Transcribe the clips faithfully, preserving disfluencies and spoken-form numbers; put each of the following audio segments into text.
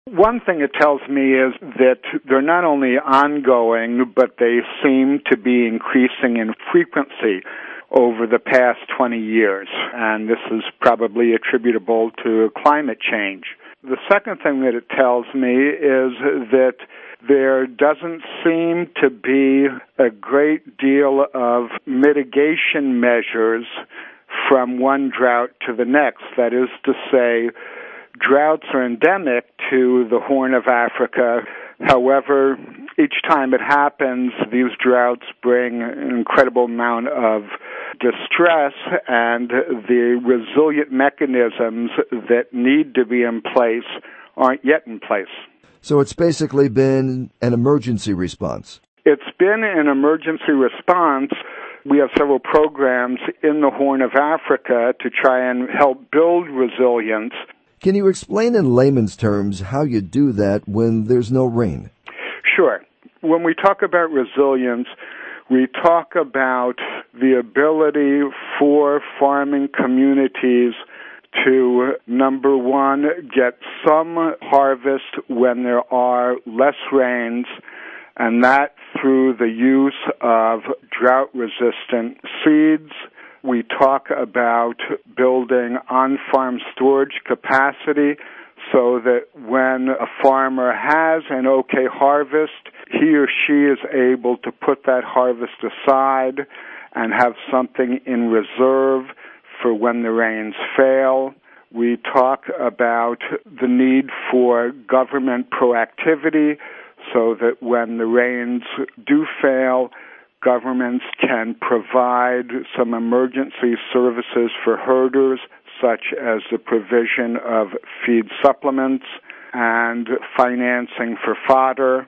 One thing it tells me is that they're not only ongoing, but they seem to be increasing in frequency over the past twenty years, and this is probably attributable to climate change. The second thing that it tells me is that there doesn't seem to be a great deal of mitigation measures from one drought to the next. That is to say, droughts are endemic to the Horn of Africa. However, each time it happens, these droughts bring an incredible amount of distress, and the resilient mechanisms that need to be in place aren't yet in place. So it's basically been an emergency response. It's been an emergency response. We have several programs in the Horn of Africa to try and help build resilience. Can you explain in layman's terms how you do that when there's no rain? Sure. When we talk about resilience, we talk about the ability for farming communities to, number one, get some harvest when there are less rains, and that through the use of drought-resistant seeds. We talk about building on-farm storage capacity so that when a farmer has an okay harvest, he or she is able to put that harvest aside and have something in reserve for when the rains fail. We talk about the need for government proactivity so that when the rains do fail, governments can provide some emergency services for herders, such as the provision of feed supplements and financing for fodder.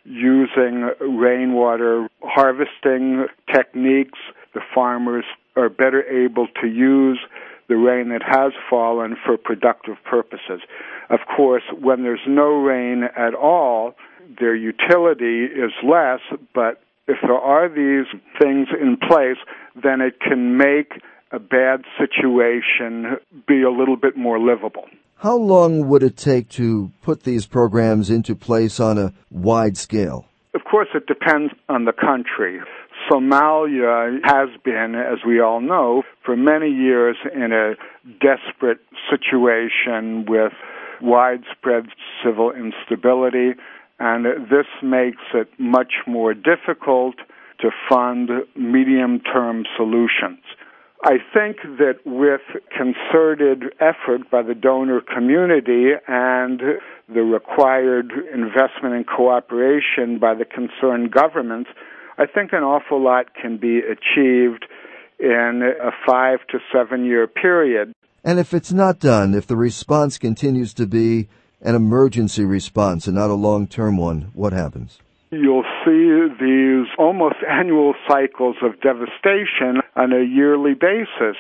Using rainwater harvesting techniques, the farmers are better able to use the rain that has fallen for productive purposes. Of course, when there's no rain at all, their utility is less, but if there are these things in place, then it can make a bad situation be a little bit more livable. How long would it take to put these programs into place on a wide scale? Of course, it depends on the country. Somalia has been, as we all know, for many years in a desperate situation with widespread civil instability, and this makes it much more difficult to fund medium-term solutions. I think that with concerted effort by the donor community and the required investment and cooperation by the concerned governments, I think an awful lot can be achieved in a five to seven year period. And if it's not done, if the response continues to be an emergency response and not a long-term one, what happens? You'll see these almost annual cycles of devastation on a yearly basis.